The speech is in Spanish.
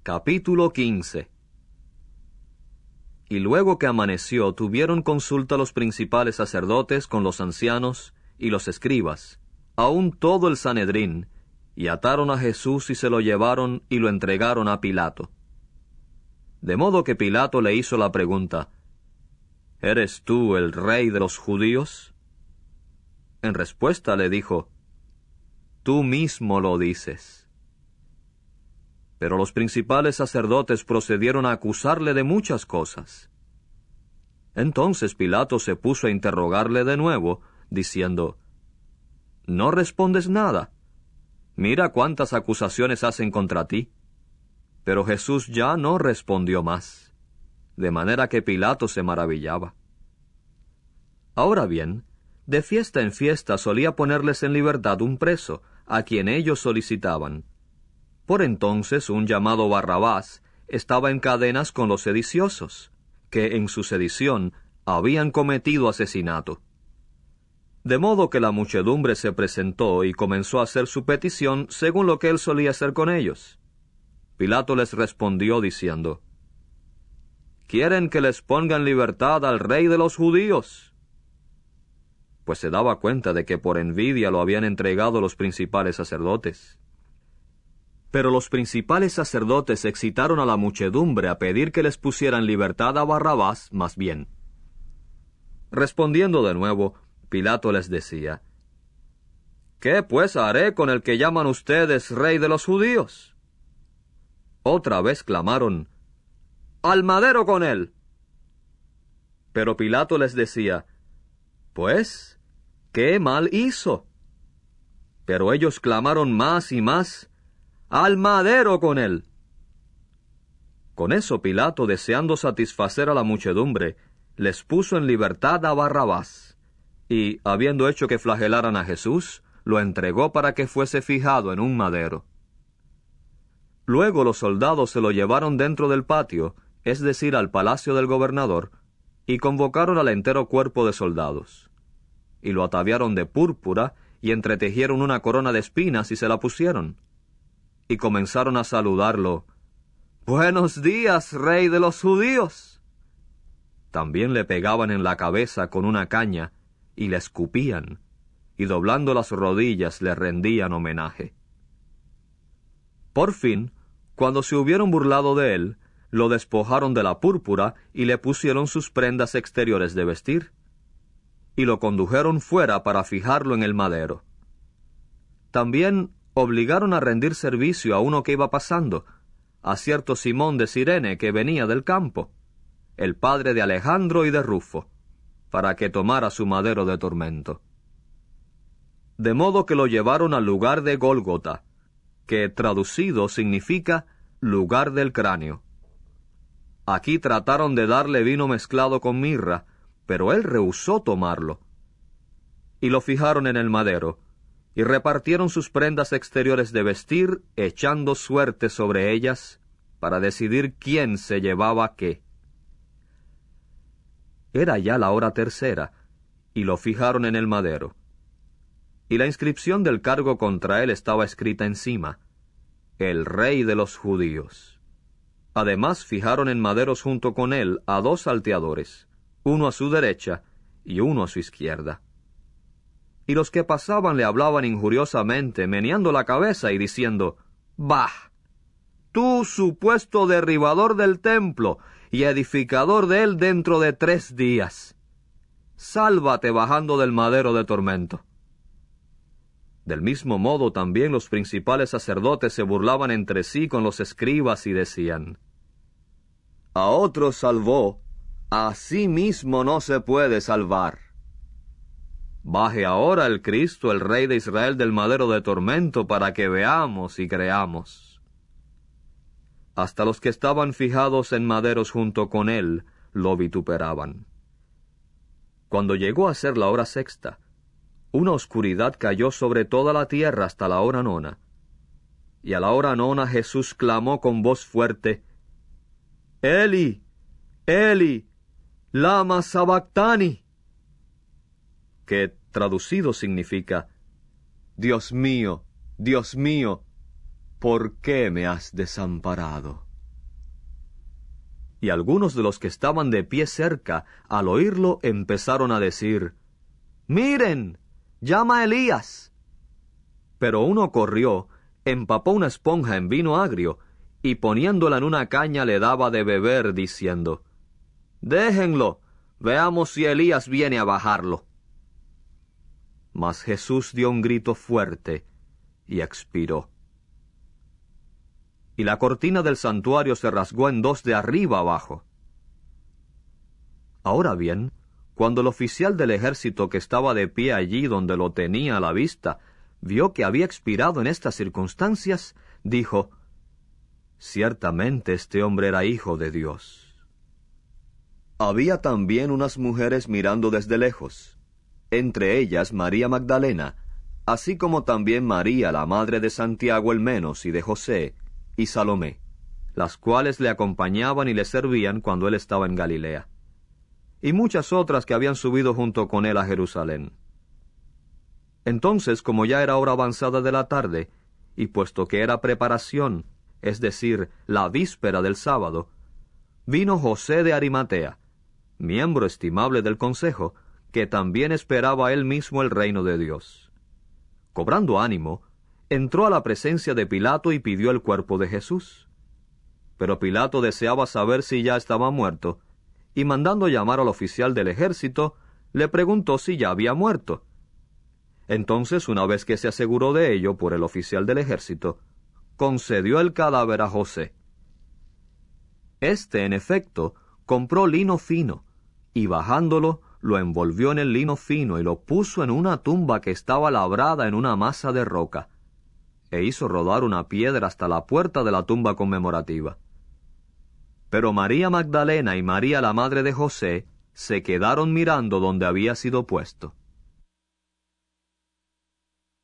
Capítulo 15. Y luego que amaneció, tuvieron consulta los principales sacerdotes con los ancianos y los escribas, aun todo el Sanedrín, y ataron a Jesús y se lo llevaron y lo entregaron a Pilato. De modo que Pilato le hizo la pregunta: ¿Eres tú el rey de los judíos? En respuesta le dijo: Tú mismo lo dices. Pero los principales sacerdotes procedieron a acusarle de muchas cosas. Entonces Pilato se puso a interrogarle de nuevo, diciendo: ¿No respondes nada? Mira cuántas acusaciones hacen contra ti. Pero Jesús ya no respondió más, de manera que Pilato se maravillaba. Ahora bien, de fiesta en fiesta solía ponerles en libertad un preso, a quien ellos solicitaban. Por entonces un llamado Barrabás estaba en cadenas con los sediciosos, que en su sedición habían cometido asesinato. De modo que la muchedumbre se presentó y comenzó a hacer su petición según lo que él solía hacer con ellos. Pilato les respondió diciendo: ¿Quieren que les ponga en libertad al rey de los judíos? Pues se daba cuenta de que por envidia lo habían entregado los principales sacerdotes. Pero los principales sacerdotes excitaron a la muchedumbre a pedir que les pusieran libertad a Barrabás más bien. Respondiendo de nuevo, Pilato les decía: ¿Qué pues haré con el que llaman ustedes rey de los judíos? Otra vez clamaron: ¡Al madero con él! Pero Pilato les decía: Pues, ¿qué mal hizo? Pero ellos clamaron más y más: ¡Al madero con él! Con eso Pilato, deseando satisfacer a la muchedumbre, les puso en libertad a Barrabás, y, habiendo hecho que flagelaran a Jesús, lo entregó para que fuese fijado en un madero. Luego los soldados se lo llevaron dentro del patio, es decir, al palacio del gobernador, y convocaron al entero cuerpo de soldados. Y lo ataviaron de púrpura, y entretejieron una corona de espinas y se la pusieron. Y comenzaron a saludarlo: «¡Buenos días, rey de los judíos!». También le pegaban en la cabeza con una caña, y le escupían, y doblando las rodillas le rendían homenaje. Por fin, cuando se hubieron burlado de él, lo despojaron de la púrpura y le pusieron sus prendas exteriores de vestir, y lo condujeron fuera para fijarlo en el madero. También obligaron a rendir servicio a uno que iba pasando, a cierto Simón de Cirene que venía del campo, el padre de Alejandro y de Rufo, para que tomara su madero de tormento. De modo que lo llevaron al lugar de Gólgota, que traducido significa lugar del cráneo. Aquí trataron de darle vino mezclado con mirra, pero él rehusó tomarlo. Y lo fijaron en el madero, y repartieron sus prendas exteriores de vestir, echando suerte sobre ellas, para decidir quién se llevaba qué. Era ya la hora tercera, y lo fijaron en el madero. Y la inscripción del cargo contra él estaba escrita encima: El rey de los judíos. Además fijaron en maderos junto con él a 2 salteadores, uno a su derecha y uno a su izquierda. Y los que pasaban le hablaban injuriosamente, meneando la cabeza y diciendo: «¡Bah! Tú, supuesto derribador del templo y edificador de él dentro de 3 días. Sálvate bajando del madero de tormento». Del mismo modo también los principales sacerdotes se burlaban entre sí con los escribas y decían: «A otro salvó, a sí mismo no se puede salvar. Baje ahora el Cristo, el Rey de Israel, del madero de tormento, para que veamos y creamos». Hasta los que estaban fijados en maderos junto con él lo vituperaban. Cuando llegó a ser la hora sexta, una oscuridad cayó sobre toda la tierra hasta la hora 9. Y a la hora 9 Jesús clamó con voz fuerte: «Eli, Eli, lama sabactani», que traducido significa: Dios mío, ¿por qué me has desamparado?». Y algunos de los que estaban de pie cerca, al oírlo, empezaron a decir, «¡Miren! ¡Llama a Elías!». Pero uno corrió, empapó una esponja en vino agrio, y poniéndola en una caña le daba de beber, diciendo, «Déjenlo, veamos si Elías viene a bajarlo». Mas Jesús dio un grito fuerte y expiró. Y la cortina del santuario se rasgó en dos de arriba abajo. Ahora bien, cuando el oficial del ejército que estaba de pie allí donde lo tenía a la vista, vio que había expirado en estas circunstancias, dijo, «Ciertamente este hombre era hijo de Dios». Había también unas mujeres mirando desde lejos, entre ellas María Magdalena, así como también María, la madre de Santiago el Menos y de José, y Salomé, las cuales le acompañaban y le servían cuando él estaba en Galilea, y muchas otras que habían subido junto con él a Jerusalén. Entonces, como ya era hora avanzada de la tarde, y puesto que era preparación, es decir, la víspera del sábado, vino José de Arimatea, miembro estimable del consejo, que también esperaba él mismo el reino de Dios. Cobrando ánimo, entró a la presencia de Pilato y pidió el cuerpo de Jesús. Pero Pilato deseaba saber si ya estaba muerto, y mandando llamar al oficial del ejército, le preguntó si ya había muerto. Entonces, una vez que se aseguró de ello por el oficial del ejército, concedió el cadáver a José. Este, en efecto, compró lino fino, y bajándolo, lo envolvió en el lino fino y lo puso en una tumba que estaba labrada en una masa de roca, e hizo rodar una piedra hasta la puerta de la tumba conmemorativa. Pero María Magdalena y María la madre de José se quedaron mirando donde había sido puesto.